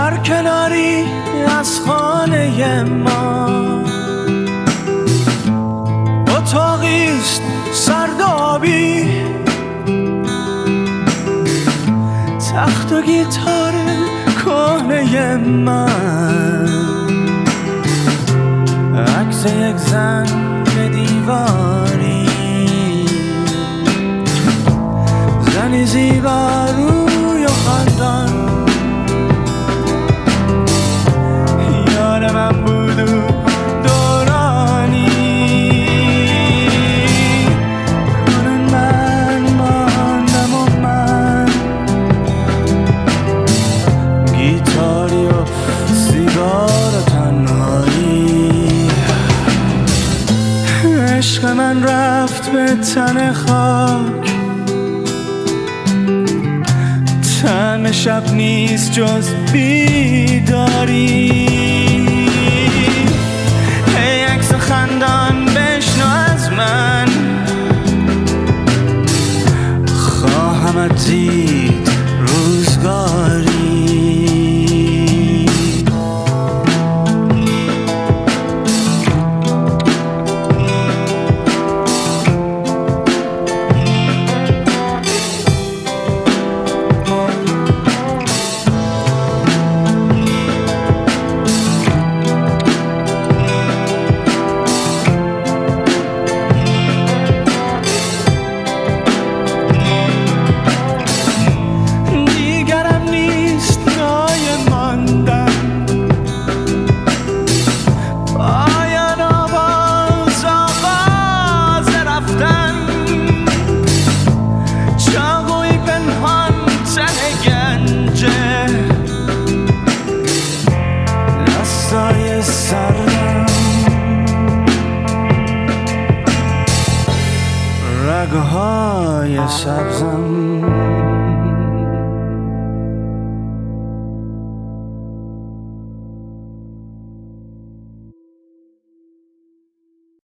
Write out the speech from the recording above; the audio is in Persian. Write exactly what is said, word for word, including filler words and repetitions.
در کناری از خانه ما اتاقیست سردابی، تخت و گیتار کهنه من، عکس یک زن به دیواری، زنی زیبا روی و خندان، یار من بود و دورانی، کنون من ماندم و من گیتاری و سیگار و تنهایی. عشق من رفت به تن خاک، طعم شب نیست جز بیداری. هی عکس خندان بشنو از من، خواهمت دید روزگاری. رگهای سبزم